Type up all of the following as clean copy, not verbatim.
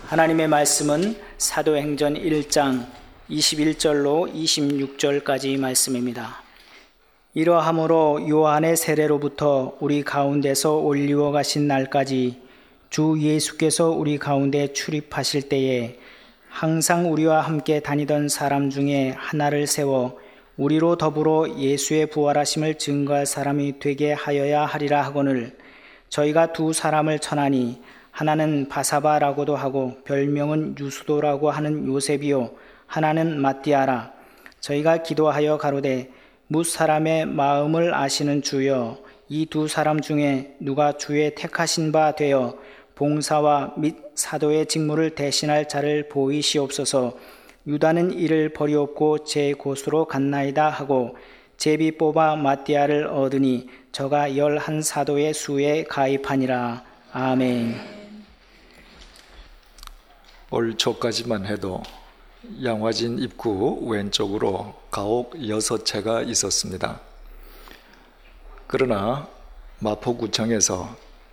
하나님의 말씀은 사도행전 1장 21절로 26절까지 말씀입니다. 이러함으로 요한의 세례로부터 우리 가운데서 올리워 가신 날까지 주 예수께서 우리 가운데 출입하실 때에 항상 우리와 함께 다니던 사람 중에 하나를 세워 우리로 더불어 예수의 부활하심을 증거할 사람이 되게 하여야 하리라 하거늘 저희가 두 사람을 천하니 하나는 바사바라고도 하고 별명은 유수도라고 하는 요셉이요 하나는 마띠아라. 저희가 기도하여 가로되 뭇 사람의 마음을 아시는 주여 이 두 사람 중에 누가 주의 택하신 바 되어 봉사와 및 사도의 직무를 대신할 자를 보이시옵소서. 유다는 이를 버리옵고 제 곳으로 갔나이다 하고 제비 뽑아 마띠아를 얻으니 저가 11사도의 수에 가입하니라. 아멘. 올 초까지만 해도 양화진 입구 왼쪽으로 가옥 6채가 있었습니다. 그러나 마포구청에서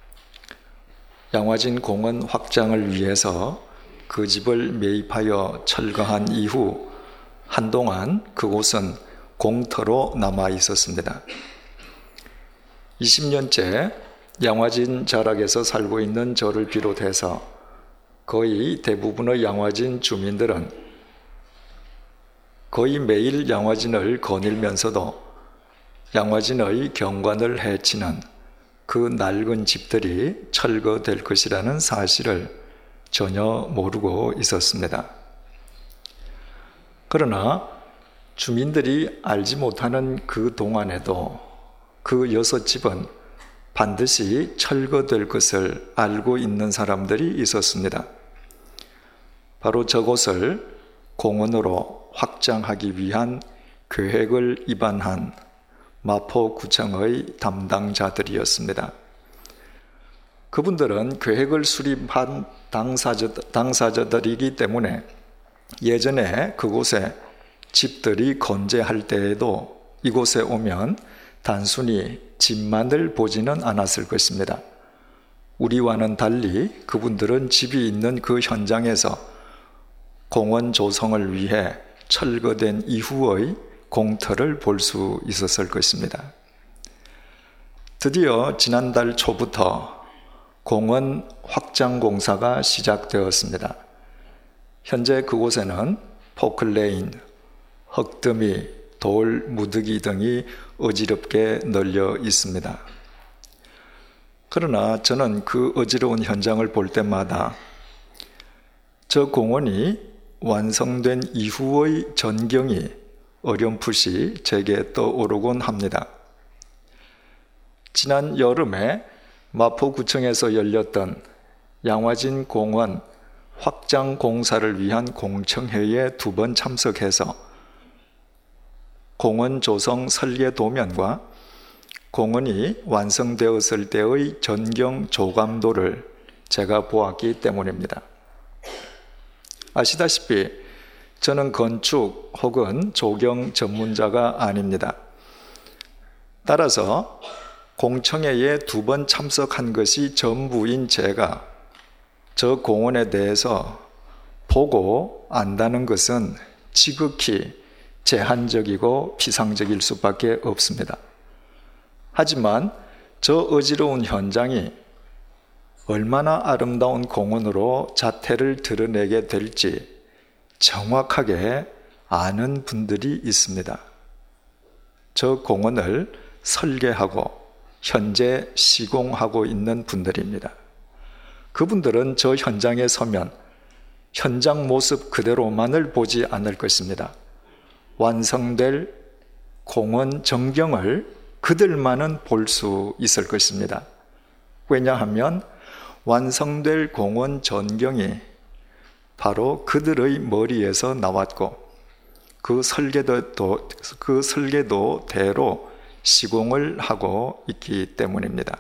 양화진 공원 확장을 위해서 그 집을 매입하여 철거한 이후 한동안 그곳은 공터로 남아 있었습니다. 20년째 양화진 자락에서 살고 있는 저를 비롯해서 거의 대부분의 양화진 주민들은 거의 매일 양화진을 거닐면서도 양화진의 경관을 해치는 그 낡은 집들이 철거될 것이라는 사실을 전혀 모르고 있었습니다. 그러나 주민들이 알지 못하는 그 동안에도 그 6집은 반드시 철거될 것을 알고 있는 사람들이 있었습니다. 바로 저곳을 공원으로 확장하기 위한 계획을 입안한 마포구청의 담당자들이었습니다. 그분들은 계획을 수립한 당사자들이기 때문에 예전에 그곳에 집들이 건재할 때에도 이곳에 오면 단순히 집만을 보지는 않았을 것입니다. 우리와는 달리 그분들은 집이 있는 그 현장에서 공원 조성을 위해 철거된 이후의 공터를 볼 수 있었을 것입니다. 드디어 지난달 초부터 공원 확장 공사가 시작되었습니다. 현재 그곳에는 포클레인, 흙더미, 돌, 무더기 등이 어지럽게 널려 있습니다. 그러나 저는 그 어지러운 현장을 볼 때마다 저 공원이 완성된 이후의 전경이 어렴풋이 제게 떠오르곤 합니다. 지난 여름에 마포구청에서 열렸던 양화진 공원 확장 공사를 위한 공청회에 2번 참석해서 공원 조성 설계 도면과 공원이 완성되었을 때의 전경 조감도를 제가 보았기 때문입니다. 아시다시피 저는 건축 혹은 조경 전문자가 아닙니다. 따라서 공청회에 2번 참석한 것이 전부인 제가 저 공원에 대해서 보고 안다는 것은 지극히 제한적이고 피상적일 수밖에 없습니다. 하지만 저 어지러운 현장이 얼마나 아름다운 공원으로 자태를 드러내게 될지 정확하게 아는 분들이 있습니다. 저 공원을 설계하고 현재 시공하고 있는 분들입니다. 그분들은 저 현장에 서면 현장 모습 그대로만을 보지 않을 것입니다. 완성될 공원 전경을 그들만은 볼 수 있을 것입니다. 왜냐하면 완성될 공원 전경이 바로 그들의 머리에서 나왔고 그 설계도대로 시공을 하고 있기 때문입니다.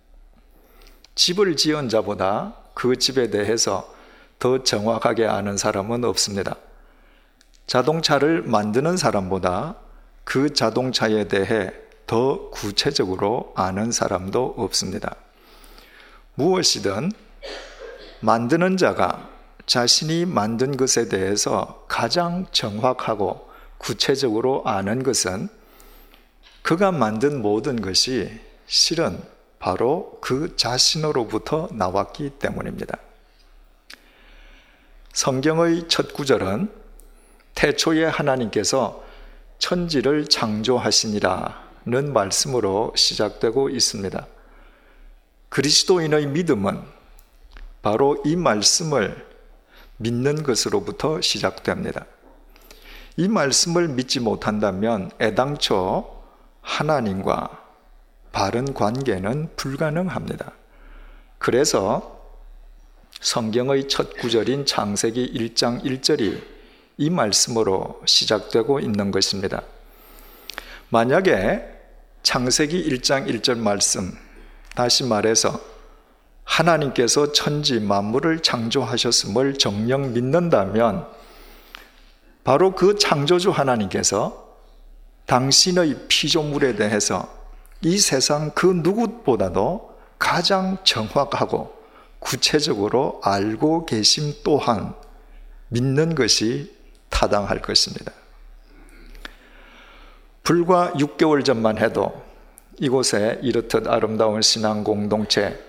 집을 지은 자보다 그 집에 대해서 더 정확하게 아는 사람은 없습니다. 자동차를 만드는 사람보다 그 자동차에 대해 더 구체적으로 아는 사람도 없습니다. 무엇이든 만드는 자가 자신이 만든 것에 대해서 가장 정확하고 구체적으로 아는 것은 그가 만든 모든 것이 실은 바로 그 자신으로부터 나왔기 때문입니다. 성경의 첫 구절은 태초에 하나님께서 천지를 창조하시니라는 말씀으로 시작되고 있습니다. 그리스도인의 믿음은 바로 이 말씀을 믿는 것으로부터 시작됩니다. 이 말씀을 믿지 못한다면 애당초 하나님과 바른 관계는 불가능합니다. 그래서 성경의 첫 구절인 창세기 1장 1절이 이 말씀으로 시작되고 있는 것입니다. 만약에 창세기 1장 1절 말씀, 다시 말해서 하나님께서 천지 만물을 창조하셨음을 정녕 믿는다면 바로 그 창조주 하나님께서 당신의 피조물에 대해서 이 세상 그 누구보다도 가장 정확하고 구체적으로 알고 계심 또한 믿는 것이 타당할 것입니다. 불과 6개월 전만 해도 이곳에 이렇듯 아름다운 신앙 공동체,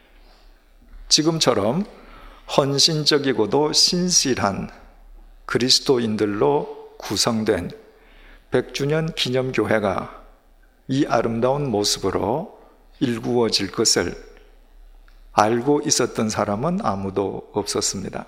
지금처럼 헌신적이고도 신실한 그리스도인들로 구성된 100주년 기념교회가 이 아름다운 모습으로 일구어질 것을 알고 있었던 사람은 아무도 없었습니다.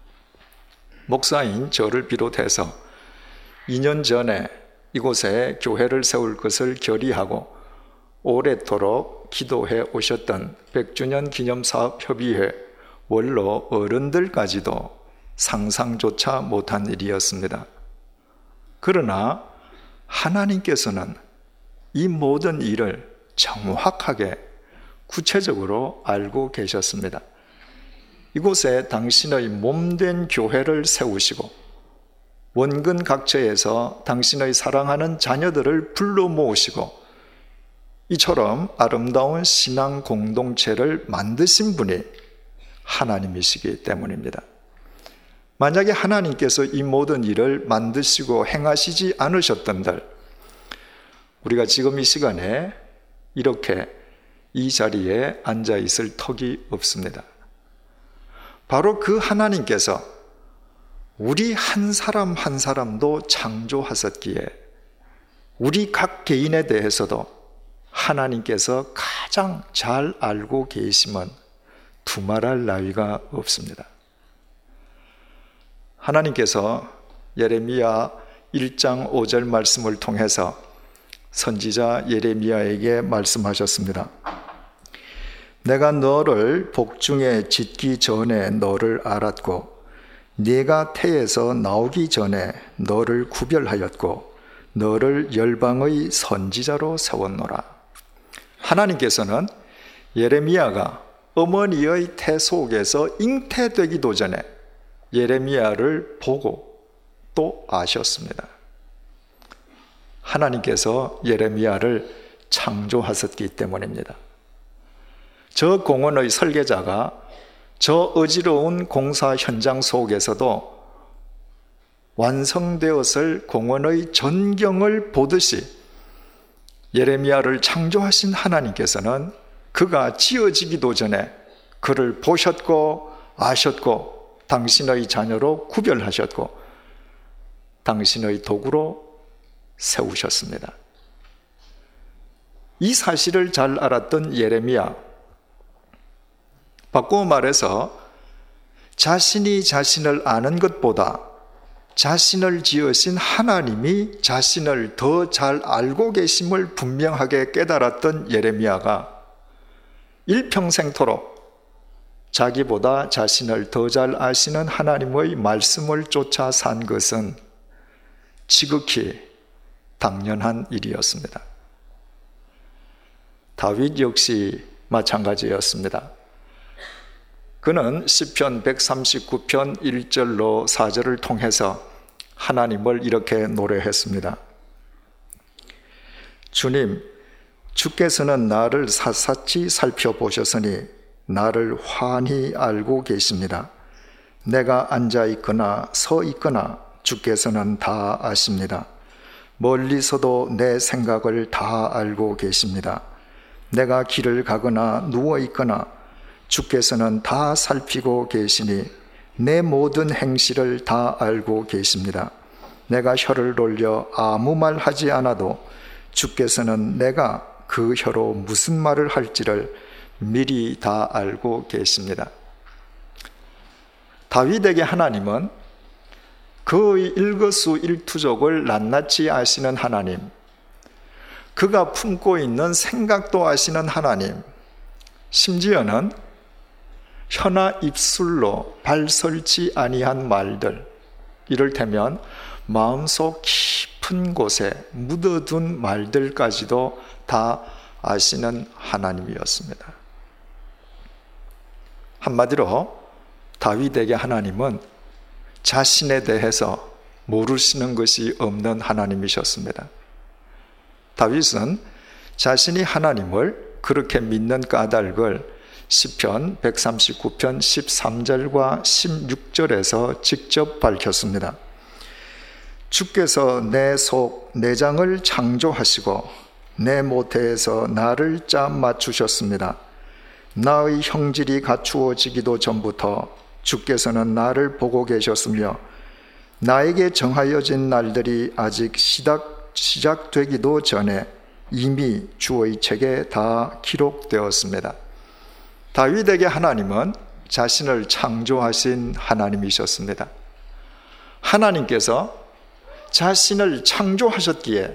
목사인 저를 비롯해서 2년 전에 이곳에 교회를 세울 것을 결의하고 오랫도록 기도해 오셨던 100주년 기념사업협의회 원로 어른들까지도 상상조차 못한 일이었습니다. 그러나 하나님께서는 이 모든 일을 정확하게 구체적으로 알고 계셨습니다. 이곳에 당신의 몸된 교회를 세우시고 원근 각처에서 당신의 사랑하는 자녀들을 불러 모으시고 이처럼 아름다운 신앙 공동체를 만드신 분이 하나님이시기 때문입니다. 만약에 하나님께서 이 모든 일을 만드시고 행하시지 않으셨던들 우리가 지금 이 시간에 이렇게 이 자리에 앉아 있을 턱이 없습니다. 바로 그 하나님께서 우리 한 사람 한 사람도 창조하셨기에 우리 각 개인에 대해서도 하나님께서 가장 잘 알고 계심은 두말할 나위가 없습니다. 하나님께서 예레미야 1장 5절 말씀을 통해서 선지자 예레미야에게 말씀하셨습니다. 내가 너를 복중에 짓기 전에 너를 알았고 네가 태에서 나오기 전에 너를 구별하였고 너를 열방의 선지자로 세웠노라. 하나님께서는 예레미야가 어머니의 태 속에서 잉태되기도 전에 예레미야를 보고 또 아셨습니다. 하나님께서 예레미야를 창조하셨기 때문입니다. 저 공원의 설계자가 저 어지러운 공사 현장 속에서도 완성되었을 공원의 전경을 보듯이 예레미야를 창조하신 하나님께서는 그가 지어지기도 전에 그를 보셨고 아셨고 당신의 자녀로 구별하셨고 당신의 도구로 세우셨습니다. 이 사실을 잘 알았던 예레미야, 바꾸어 말해서 자신이 자신을 아는 것보다 자신을 지으신 하나님이 자신을 더 잘 알고 계심을 분명하게 깨달았던 예레미야가 일평생토록 자기보다 자신을 더 잘 아시는 하나님의 말씀을 쫓아 산 것은 지극히 당연한 일이었습니다. 다윗 역시 마찬가지였습니다. 그는 시편 139편 1절로 4절을 통해서 하나님을 이렇게 노래했습니다. 주님, 주께서는 나를 샅샅이 살펴보셨으니 나를 환히 알고 계십니다. 내가 앉아 있거나 서 있거나 주께서는 다 아십니다. 멀리서도 내 생각을 다 알고 계십니다. 내가 길을 가거나 누워 있거나 주께서는 다 살피고 계시니 내 모든 행실을 다 알고 계십니다. 내가 혀를 돌려 아무 말 하지 않아도 주께서는 내가 그 혀로 무슨 말을 할지를 미리 다 알고 계십니다. 다윗에게 하나님은 그의 일거수일투족을 낱낱이 아시는 하나님, 그가 품고 있는 생각도 아시는 하나님, 심지어는 혀나 입술로 발설치 아니한 말들, 이를테면 마음속 깊은 곳에 묻어둔 말들까지도 다 아시는 하나님이었습니다. 한마디로 다윗에게 하나님은 자신에 대해서 모르시는 것이 없는 하나님이셨습니다. 다윗은 자신이 하나님을 그렇게 믿는 까닭을 시편 139편 13절과 16절에서 직접 밝혔습니다. 주께서 내 속 내장을 창조하시고 내 모태에서 나를 짜 맞추셨습니다. 나의 형질이 갖추어지기도 전부터 주께서는 나를 보고 계셨으며 나에게 정하여진 날들이 아직 시작되기도 전에 이미 주의 책에 다 기록되었습니다. 다윗에게 하나님은 자신을 창조하신 하나님이셨습니다. 하나님께서 자신을 창조하셨기에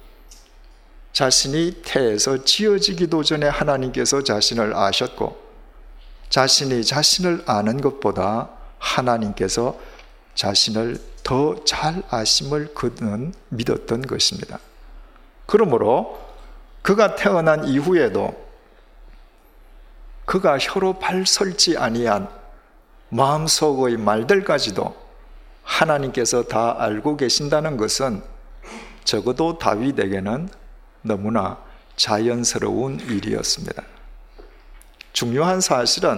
자신이 태에서 지어지기도 전에 하나님께서 자신을 아셨고, 자신이 자신을 아는 것보다 하나님께서 자신을 더 잘 아심을 그는 믿었던 것입니다. 그러므로 그가 태어난 이후에도 그가 혀로 발설지 아니한 마음속의 말들까지도 하나님께서 다 알고 계신다는 것은 적어도 다윗에게는 너무나 자연스러운 일이었습니다. 중요한 사실은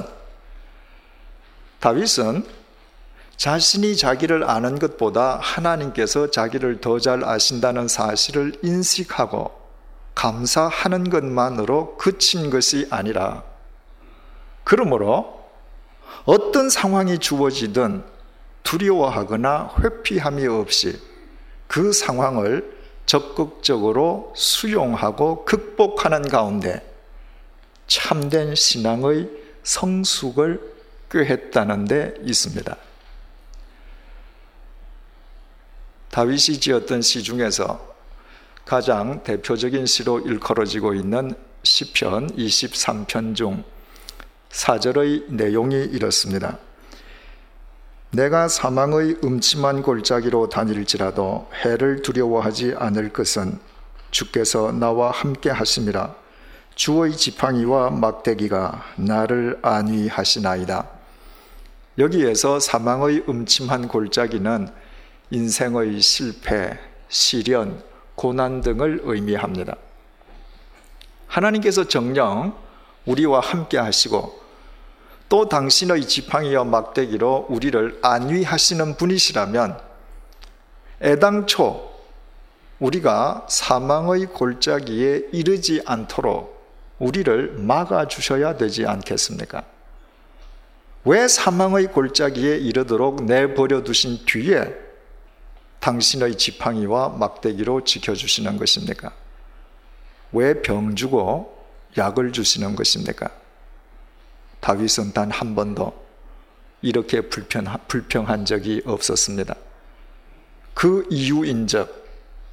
다윗은 자신이 자기를 아는 것보다 하나님께서 자기를 더 잘 아신다는 사실을 인식하고 감사하는 것만으로 그친 것이 아니라, 그러므로 어떤 상황이 주어지든 두려워하거나 회피함이 없이 그 상황을 적극적으로 수용하고 극복하는 가운데 참된 신앙의 성숙을 꾀했다는 데 있습니다. 다윗이 지었던 시 중에서 가장 대표적인 시로 일컬어지고 있는 시편 23편 중 4절의 내용이 이렇습니다. 내가 사망의 음침한 골짜기로 다닐지라도 해를 두려워하지 않을 것은 주께서 나와 함께 하심이라. 주의 지팡이와 막대기가 나를 안위하시나이다. 여기에서 사망의 음침한 골짜기는 인생의 실패, 시련, 고난 등을 의미합니다. 하나님께서 정녕 우리와 함께 하시고 또 당신의 지팡이와 막대기로 우리를 안위하시는 분이시라면 애당초 우리가 사망의 골짜기에 이르지 않도록 우리를 막아주셔야 되지 않겠습니까? 왜 사망의 골짜기에 이르도록 내버려 두신 뒤에 당신의 지팡이와 막대기로 지켜주시는 것입니까? 왜 병 주고 약을 주시는 것입니까? 다윗은 단 한 번도 이렇게 불평한 적이 없었습니다. 그 이유인즉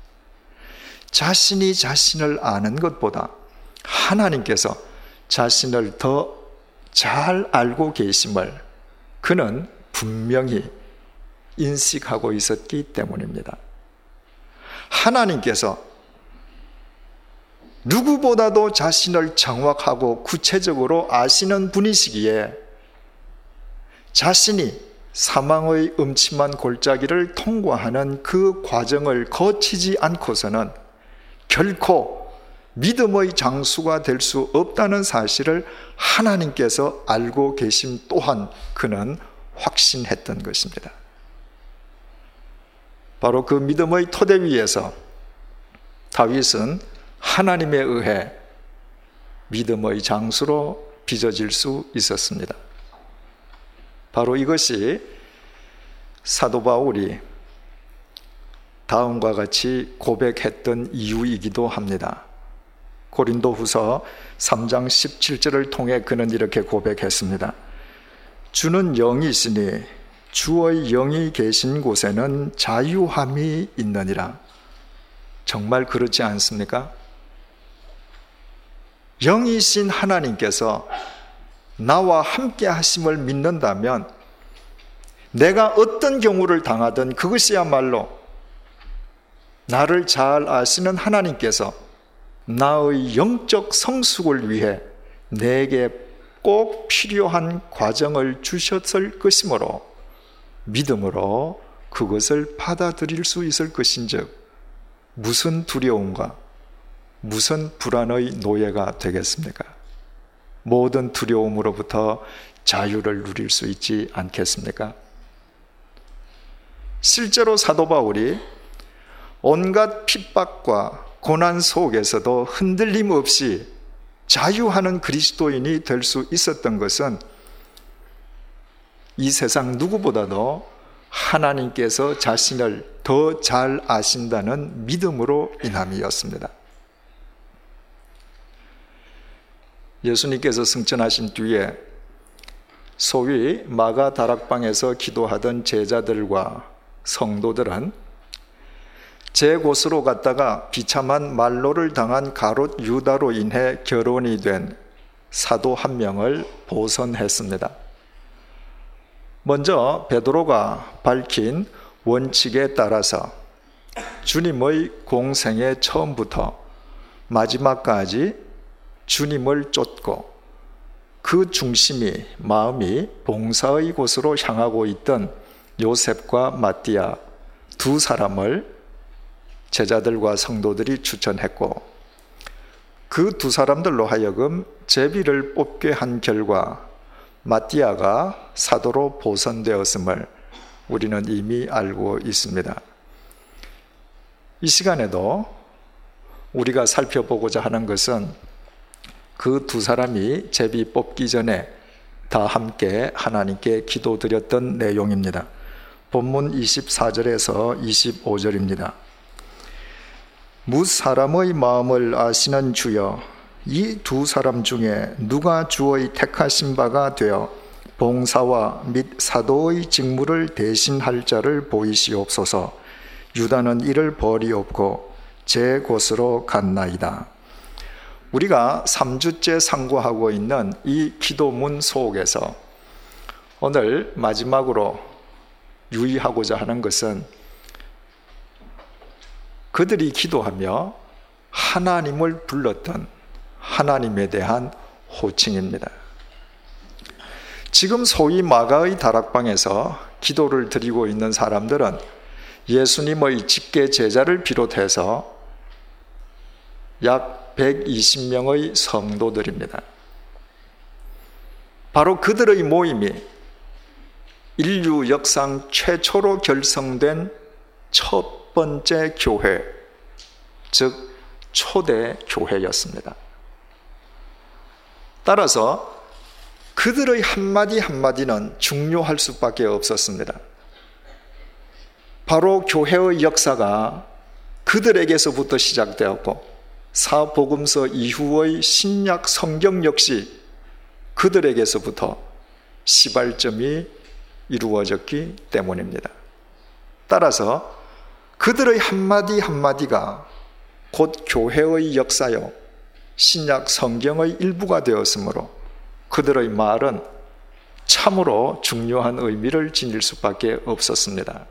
자신이 자신을 아는 것보다 하나님께서 자신을 더 잘 알고 계심을 그는 분명히 인식하고 있었기 때문입니다. 하나님께서 누구보다도 자신을 정확하고 구체적으로 아시는 분이시기에 자신이 사망의 음침한 골짜기를 통과하는 그 과정을 거치지 않고서는 결코 믿음의 장수가 될 수 없다는 사실을 하나님께서 알고 계심 또한 그는 확신했던 것입니다. 바로 그 믿음의 토대 위에서 다윗은 하나님에 의해 믿음의 장수로 빚어질 수 있었습니다. 바로 이것이 사도 바울이 다음과 같이 고백했던 이유이기도 합니다. 고린도후서 3장 17절을 통해 그는 이렇게 고백했습니다. 주는 영이시니 주의 영이 계신 곳에는 자유함이 있느니라. 정말 그렇지 않습니까? 영이신 하나님께서 나와 함께 하심을 믿는다면 내가 어떤 경우를 당하든 그것이야말로 나를 잘 아시는 하나님께서 나의 영적 성숙을 위해 내게 꼭 필요한 과정을 주셨을 것이므로 믿음으로 그것을 받아들일 수 있을 것인즉 무슨 두려움과 무슨 불안의 노예가 되겠습니까? 모든 두려움으로부터 자유를 누릴 수 있지 않겠습니까? 실제로 사도 바울이 온갖 핍박과 고난 속에서도 흔들림 없이 자유하는 그리스도인이 될 수 있었던 것은 이 세상 누구보다도 하나님께서 자신을 더 잘 아신다는 믿음으로 인함이었습니다. 예수님께서 승천하신 뒤에 소위 마가 다락방에서 기도하던 제자들과 성도들은 제 곳으로 갔다가 비참한 말로를 당한 가롯 유다로 인해 결혼이 된 사도 한 명을 보선했습니다. 먼저 베드로가 밝힌 원칙에 따라서 주님의 공생의 처음부터 마지막까지 주님을 쫓고 그 중심이 마음이 봉사의 곳으로 향하고 있던 요셉과 마띠아 두 사람을 제자들과 성도들이 추천했고 그 두 사람들로 하여금 제비를 뽑게 한 결과 마띠아가 사도로 보선되었음을 우리는 이미 알고 있습니다. 이 시간에도 우리가 살펴보고자 하는 것은 그 두 사람이 제비 뽑기 전에 다 함께 하나님께 기도드렸던 내용입니다. 본문 24절에서 25절입니다. 뭇 사람의 마음을 아시는 주여, 이 두 사람 중에 누가 주의 택하신 바가 되어 봉사와 및 사도의 직무를 대신할 자를 보이시옵소서. 유다는 이를 버리옵고 제 곳으로 갔나이다. 우리가 3주째 상고하고 있는 이 기도문 속에서 오늘 마지막으로 유의하고자 하는 것은 그들이 기도하며 하나님을 불렀던 하나님에 대한 호칭입니다. 지금 소위 마가의 다락방에서 기도를 드리고 있는 사람들은 예수님의 직계 제자를 비롯해서 약 120명의 성도들입니다. 바로 그들의 모임이 인류 역상 최초로 결성된 첫 번째 교회, 즉 초대 교회였습니다. 따라서 그들의 한마디 한마디는 중요할 수밖에 없었습니다. 바로 교회의 역사가 그들에게서부터 시작되었고 사복음서 이후의 신약 성경 역시 그들에게서부터 시발점이 이루어졌기 때문입니다. 따라서 그들의 한마디 한마디가 곧 교회의 역사요 신약 성경의 일부가 되었으므로 그들의 말은 참으로 중요한 의미를 지닐 수밖에 없었습니다.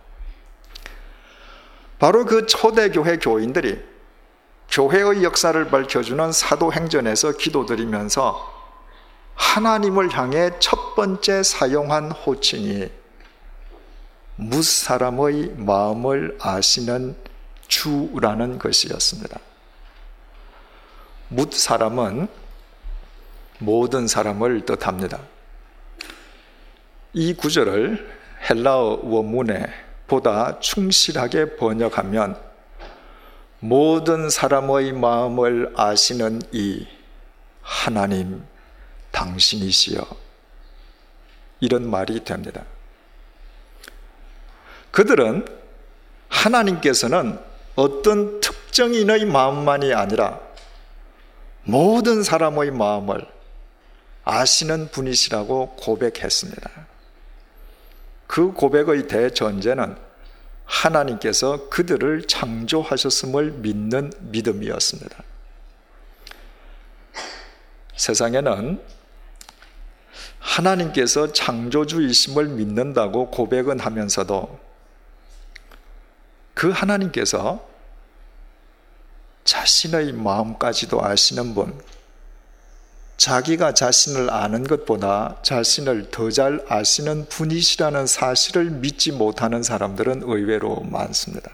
바로 그 초대교회 교인들이 교회의 역사를 밝혀주는 사도행전에서 기도드리면서 하나님을 향해 첫 번째 사용한 호칭이 뭇 사람의 마음을 아시는 주라는 것이었습니다. 뭇 사람은 모든 사람을 뜻합니다. 이 구절을 헬라어 원문에 보다 충실하게 번역하면 모든 사람의 마음을 아시는 이 하나님 당신이시여, 이런 말이 됩니다. 그들은 하나님께서는 어떤 특정인의 마음만이 아니라 모든 사람의 마음을 아시는 분이시라고 고백했습니다. 그 고백의 대전제는 하나님께서 그들을 창조하셨음을 믿는 믿음이었습니다. 세상에는 하나님께서 창조주이심을 믿는다고 고백은 하면서도 그 하나님께서 자신의 마음까지도 아시는 분, 자기가 자신을 아는 것보다 자신을 더 잘 아시는 분이시라는 사실을 믿지 못하는 사람들은 의외로 많습니다.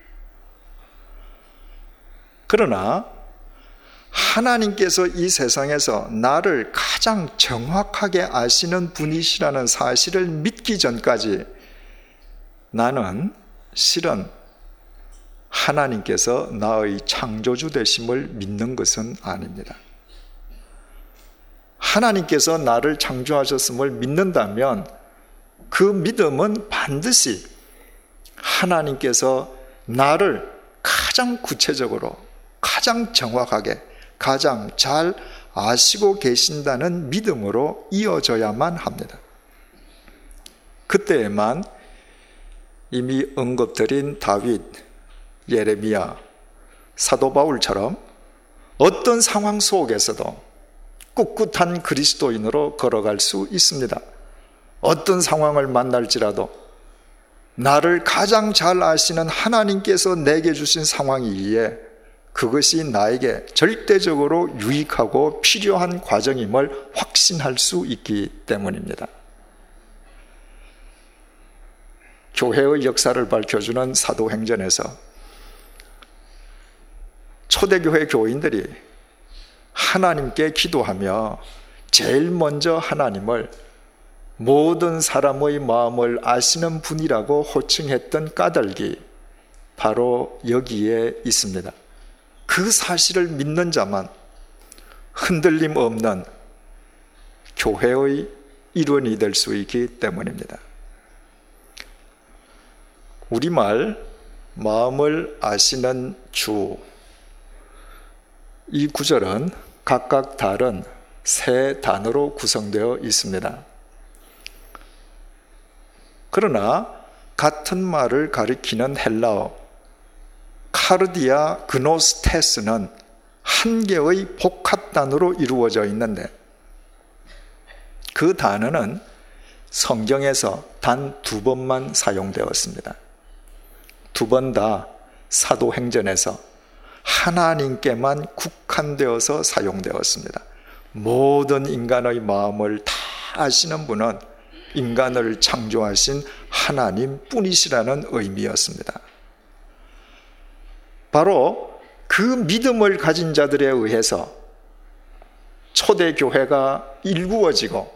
그러나 하나님께서 이 세상에서 나를 가장 정확하게 아시는 분이시라는 사실을 믿기 전까지 나는 실은 하나님께서 나의 창조주 되심을 믿는 것은 아닙니다. 하나님께서 나를 창조하셨음을 믿는다면 그 믿음은 반드시 하나님께서 나를 가장 구체적으로, 가장 정확하게, 가장 잘 아시고 계신다는 믿음으로 이어져야만 합니다. 그때에만 이미 언급드린 다윗, 예레미야, 사도 바울처럼 어떤 상황 속에서도 꿋꿋한 그리스도인으로 걸어갈 수 있습니다. 어떤 상황을 만날지라도 나를 가장 잘 아시는 하나님께서 내게 주신 상황이기에 그것이 나에게 절대적으로 유익하고 필요한 과정임을 확신할 수 있기 때문입니다. 교회의 역사를 밝혀주는 사도행전에서 초대교회 교인들이 하나님께 기도하며 제일 먼저 하나님을 모든 사람의 마음을 아시는 분이라고 호칭했던 까닭이 바로 여기에 있습니다. 그 사실을 믿는 자만 흔들림 없는 교회의 일원이 될 수 있기 때문입니다. 우리말 마음을 아시는 주, 이 구절은 각각 다른 세 단어로 구성되어 있습니다. 그러나 같은 말을 가리키는 헬라어 카르디아 그노스테스는 한 개의 복합단어로 이루어져 있는데 그 단어는 성경에서 단 2번만 사용되었습니다. 2번 다 사도행전에서 하나님께만 국한되어서 사용되었습니다. 모든 인간의 마음을 다 아시는 분은 인간을 창조하신 하나님 뿐이시라는 의미였습니다. 바로 그 믿음을 가진 자들에 의해서 초대교회가 일구어지고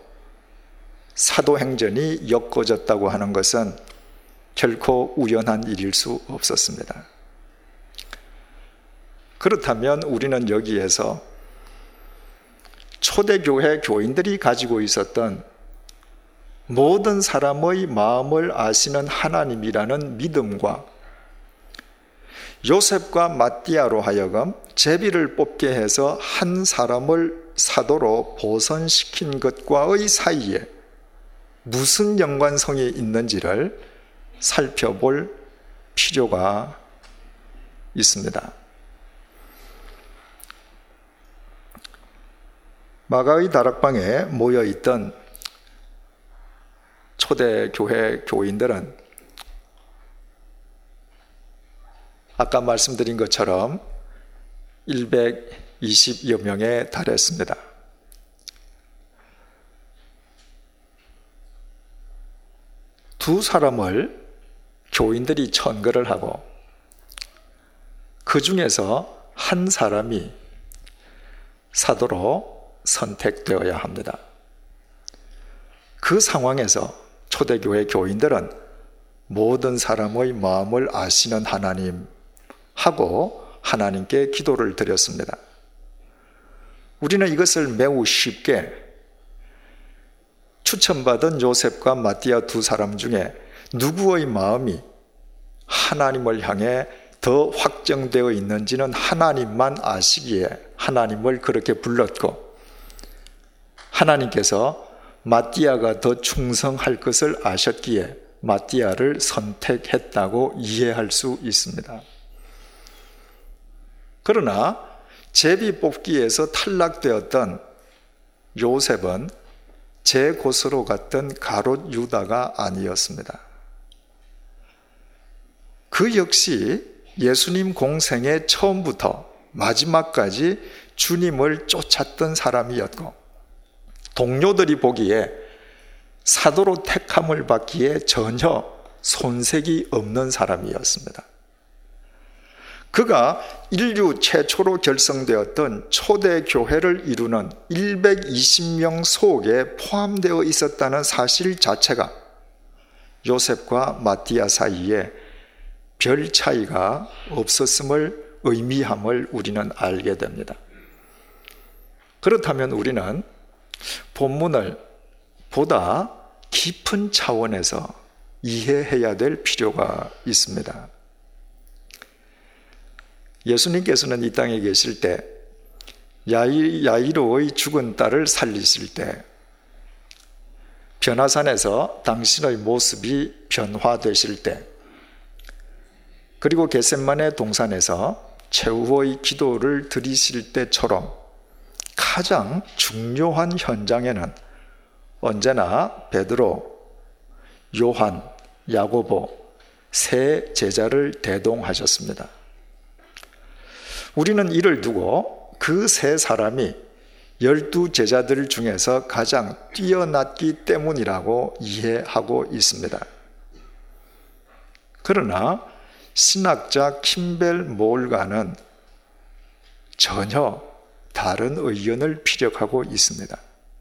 사도행전이 엮어졌다고 하는 것은 결코 우연한 일일 수 없었습니다. 그렇다면 우리는 여기에서 초대교회 교인들이 가지고 있었던 모든 사람의 마음을 아시는 하나님이라는 믿음과 요셉과 마띠아로 하여금 제비를 뽑게 해서 한 사람을 사도로 보선시킨 것과의 사이에 무슨 연관성이 있는지를 살펴볼 필요가 있습니다. 마가의 다락방에 모여있던 초대교회 교인들은 아까 말씀드린 것처럼 120여 명에 달했습니다. 두 사람을 교인들이 천거를 하고 그 중에서 한 사람이 사도로 선택되어야 합니다. 그 상황에서 초대교회 교인들은 모든 사람의 마음을 아시는 하나님 하고 하나님께 기도를 드렸습니다. 우리는 이것을 매우 쉽게 추천받은 요셉과 마띠아 두 사람 중에 누구의 마음이 하나님을 향해 더 확정되어 있는지는 하나님만 아시기에 하나님을 그렇게 불렀고, 하나님께서 마띠아가 더 충성할 것을 아셨기에 마띠아를 선택했다고 이해할 수 있습니다. 그러나 제비 뽑기에서 탈락되었던 요셉은 제 곳으로 갔던 가롯 유다가 아니었습니다. 그 역시 예수님 공생의 처음부터 마지막까지 주님을 쫓았던 사람이었고, 동료들이 보기에 사도로 택함을 받기에 전혀 손색이 없는 사람이었습니다. 그가 인류 최초로 결성되었던 초대교회를 이루는 120명 속에 포함되어 있었다는 사실 자체가 요셉과 마띠아 사이에 별 차이가 없었음을 의미함을 우리는 알게 됩니다. 그렇다면 우리는 본문을 보다 깊은 차원에서 이해해야 될 필요가 있습니다. 예수님께서는 이 땅에 계실 때 야이로의 죽은 딸을 살리실 때 변화산에서 당신의 모습이 변화되실 때, 그리고 겟세마네 동산에서 최후의 기도를 드리실 때처럼 가장 중요한 현장에는 언제나 베드로, 요한, 야고보 세 제자를 대동하셨습니다. 우리는 이를 두고 그 세 사람이 12 제자들 중에서 가장 뛰어났기 때문이라고 이해하고 있습니다. 그러나 신학자 킴벨 몰가는 전혀 다른 의견을 피력하고 있습니다.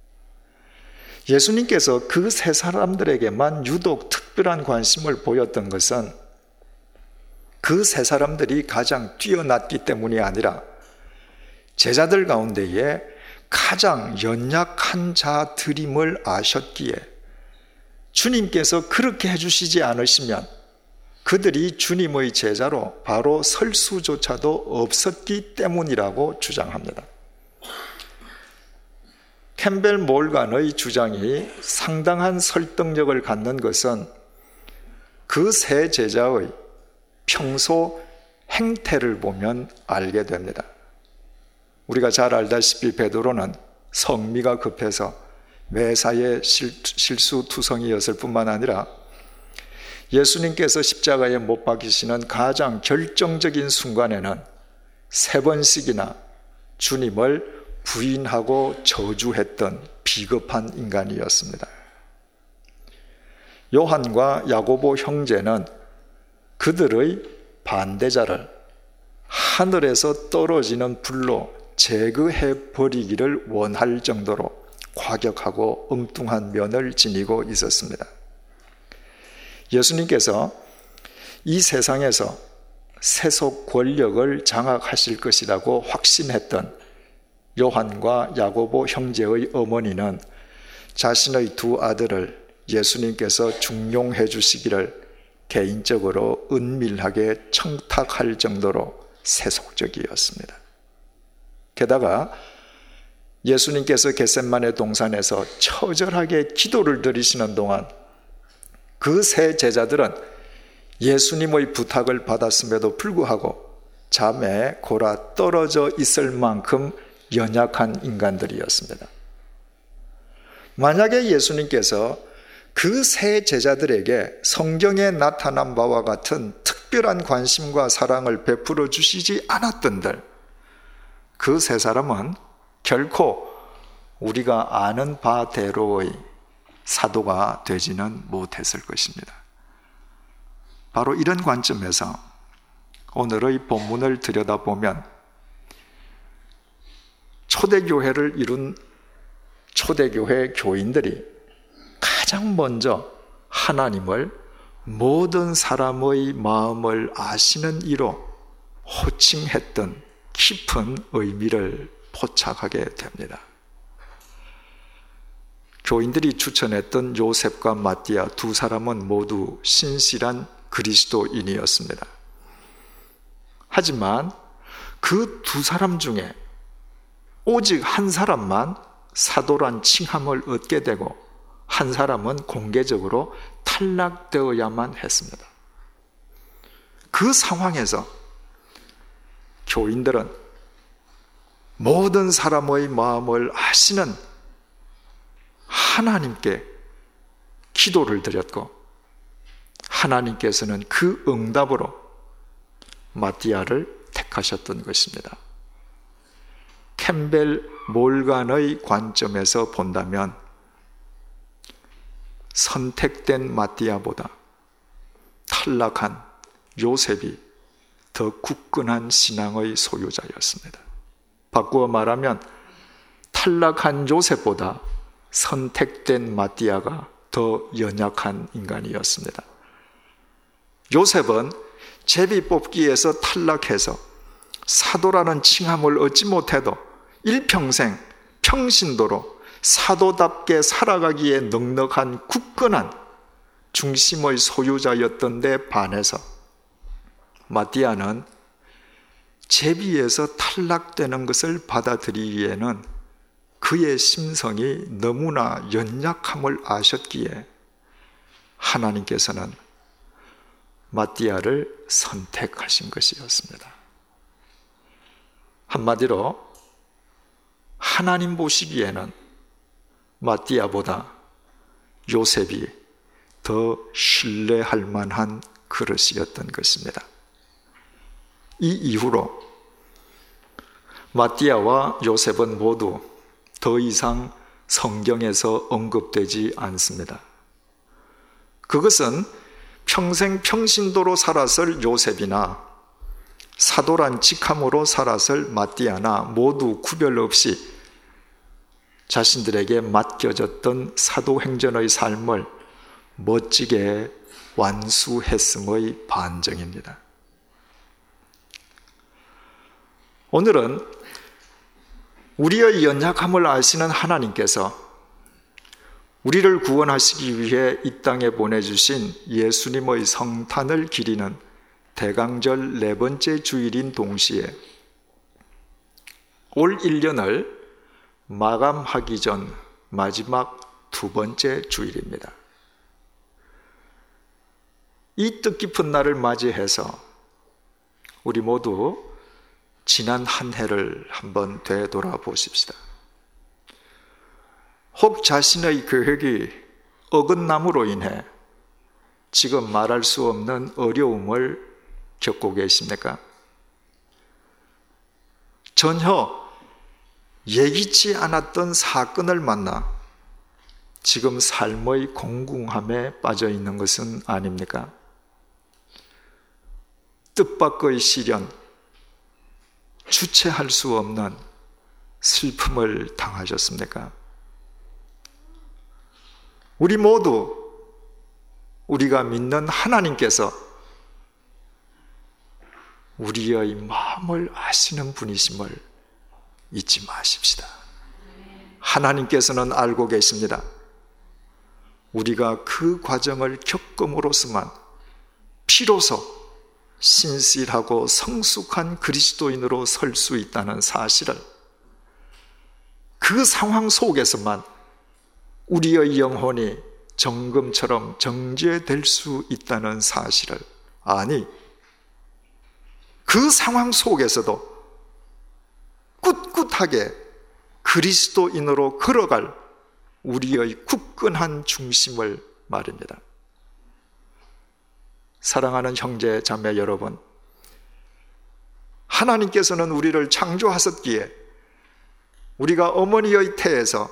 예수님께서 그 세 사람들에게만 유독 특별한 관심을 보였던 것은 그 세 사람들이 가장 뛰어났기 때문이 아니라 제자들 가운데에 가장 연약한 자들임을 아셨기에 주님께서 그렇게 해주시지 않으시면 그들이 주님의 제자로 바로 설 수조차도 없었기 때문이라고 주장합니다. 캠벨 몰간의 주장이 상당한 설득력을 갖는 것은 그 세 제자의 평소 행태를 보면 알게 됩니다. 우리가 잘 알다시피 베드로는 성미가 급해서 매사에 실수투성이었을 뿐만 아니라 예수님께서 십자가에 못 박히시는 가장 결정적인 순간에는 3번씩이나 주님을 부인하고 저주했던 비겁한 인간이었습니다. 요한과 야고보 형제는 그들의 반대자를 하늘에서 떨어지는 불로 제거해 버리기를 원할 정도로 과격하고 엉뚱한 면을 지니고 있었습니다. 예수님께서 이 세상에서 세속 권력을 장악하실 것이라고 확신했던 요한과 야고보 형제의 어머니는 자신의 2 아들을 예수님께서 중용해 주시기를 개인적으로 은밀하게 청탁할 정도로 세속적이었습니다. 게다가 예수님께서 겟세마네 동산에서 처절하게 기도를 드리시는 동안 그 세 제자들은 예수님의 부탁을 받았음에도 불구하고 잠에 골아 떨어져 있을 만큼 연약한 인간들이었습니다. 만약에 예수님께서 그 세 제자들에게 성경에 나타난 바와 같은 특별한 관심과 사랑을 베풀어 주시지 않았던들, 그 세 사람은 결코 우리가 아는 바대로의 사도가 되지는 못했을 것입니다. 바로 이런 관점에서 오늘의 본문을 들여다보면 초대교회를 이룬 초대교회 교인들이 가장 먼저 하나님을 모든 사람의 마음을 아시는 이로 호칭했던 깊은 의미를 포착하게 됩니다. 교인들이 추천했던 요셉과 마띠아 두 사람은 모두 신실한 그리스도인이었습니다. 하지만 그 두 사람 중에 오직 한 사람만 사도란 칭함을 얻게 되고 한 사람은 공개적으로 탈락되어야만 했습니다. 그 상황에서 교인들은 모든 사람의 마음을 아시는 하나님께 기도를 드렸고 하나님께서는 그 응답으로 마띠아를 택하셨던 것입니다. 캠벨 몰간의 관점에서 본다면 선택된 마띠아보다 탈락한 요셉이 더 굳건한 신앙의 소유자였습니다. 바꾸어 말하면 탈락한 요셉보다 선택된 마띠아가 더 연약한 인간이었습니다. 요셉은 제비 뽑기에서 탈락해서 사도라는 칭함을 얻지 못해도 일평생 평신도로 사도답게 살아가기에 넉넉한 굳건한 중심의 소유자였던 데 반해서 마띠아는 제비에서 탈락되는 것을 받아들이기에는 그의 심성이 너무나 연약함을 아셨기에 하나님께서는 마띠아를 선택하신 것이었습니다. 한마디로 하나님 보시기에는 마띠아보다 요셉이 더 신뢰할 만한 그릇이었던 것입니다. 이 이후로 마띠아와 요셉은 모두 더 이상 성경에서 언급되지 않습니다. 그것은 평생 평신도로 살았을 요셉이나 사도란 직함으로 살았을 마띠아나 모두 구별 없이 자신들에게 맡겨졌던 사도행전의 삶을 멋지게 완수했음의 반증입니다. 오늘은 우리의 연약함을 아시는 하나님께서 우리를 구원하시기 위해 이 땅에 보내주신 예수님의 성탄을 기리는 대강절 4번째 주일인 동시에 올 1년을 마감하기 전 마지막 2번째 주일입니다. 이 뜻깊은 날을 맞이해서 우리 모두 지난 한 해를 한번 되돌아보십시다. 혹 자신의 계획이 어긋남으로 인해 지금 말할 수 없는 어려움을 겪고 계십니까? 전혀 예기치 않았던 사건을 만나 지금 삶의 공궁함에 빠져 있는 것은 아닙니까? 뜻밖의 시련, 주체할 수 없는 슬픔을 당하셨습니까? 우리 모두 우리가 믿는 하나님께서 우리의 마음을 아시는 분이심을 잊지 마십시다. 하나님께서는 알고 계십니다. 우리가 그 과정을 겪음으로써만 비로소 신실하고 성숙한 그리스도인으로 설 수 있다는 사실을, 그 상황 속에서만 우리의 영혼이 정금처럼 정죄될 수 있다는 사실을, 아니 그 상황 속에서도 꿋꿋하게 그리스도인으로 걸어갈 우리의 굳건한 중심을 말입니다. 사랑하는 형제 자매 여러분, 하나님께서는 우리를 창조하셨기에 우리가 어머니의 태에서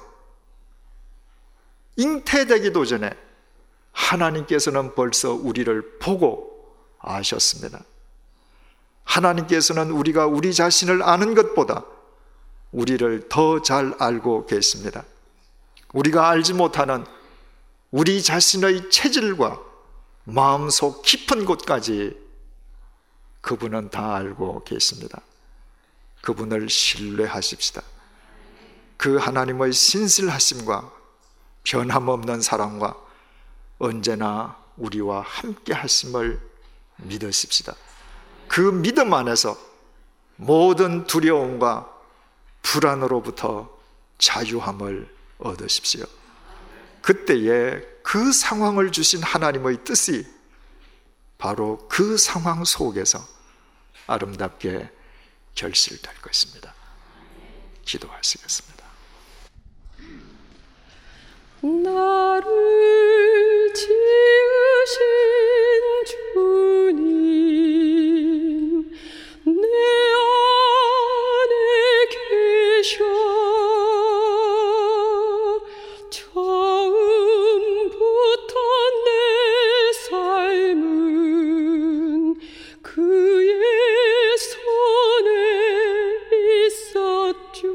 잉태되기도 전에 하나님께서는 벌써 우리를 보고 아셨습니다. 하나님께서는 우리가 우리 자신을 아는 것보다 우리를 더 잘 알고 계십니다. 우리가 알지 못하는 우리 자신의 체질과 마음속 깊은 곳까지 그분은 다 알고 계십니다. 그분을 신뢰하십시다. 그 하나님의 신실하심과 변함없는 사랑과 언제나 우리와 함께 하심을 믿으십시다. 그 믿음 안에서 모든 두려움과 불안으로부터 자유함을 얻으십시오. 그때에 그 상황을 주신 하나님의 뜻이 바로 그 상황 속에서 아름답게 결실될 것입니다. 기도하시겠습니다. 나를 지으신 주님, 내 안에 계셔 처음부터 내 삶은 그의 손에 있었죠.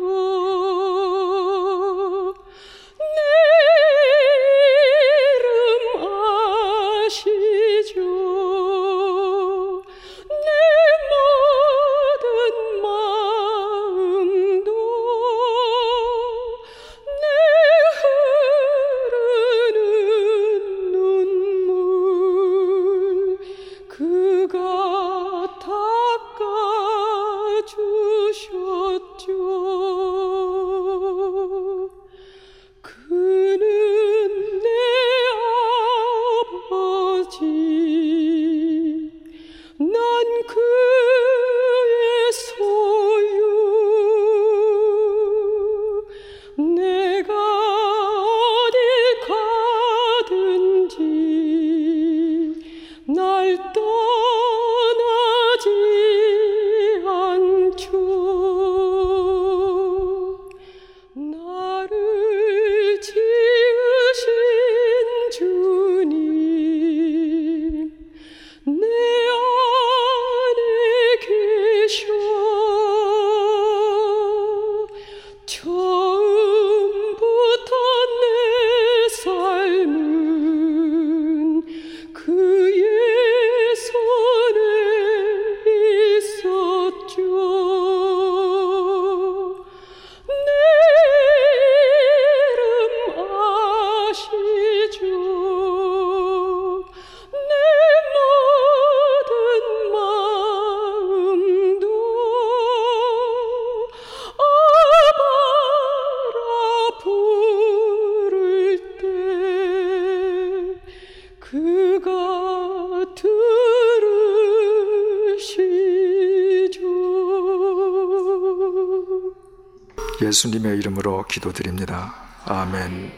예수님의 이름으로 기도드립니다. 아멘.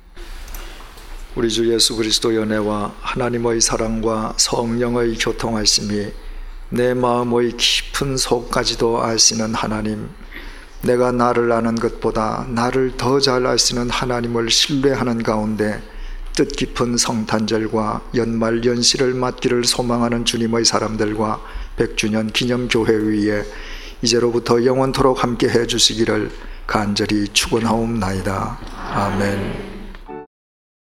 우리 주 예수 그리스도의 은혜와 하나님의 사랑과 성령의 교통하심이 내 마음의 깊은 속까지도 아시는 하나님, 내가 나를 아는 것보다 나를 더 잘 아시는 하나님을 신뢰하는 가운데 뜻깊은 성탄절과 연말 연시를 맞기를 소망하는 주님의 사람들과 100주년 기념교회위에 이제로부터 영원토록 함께 해주시기를 간절히 축원하옵나이다. 아멘.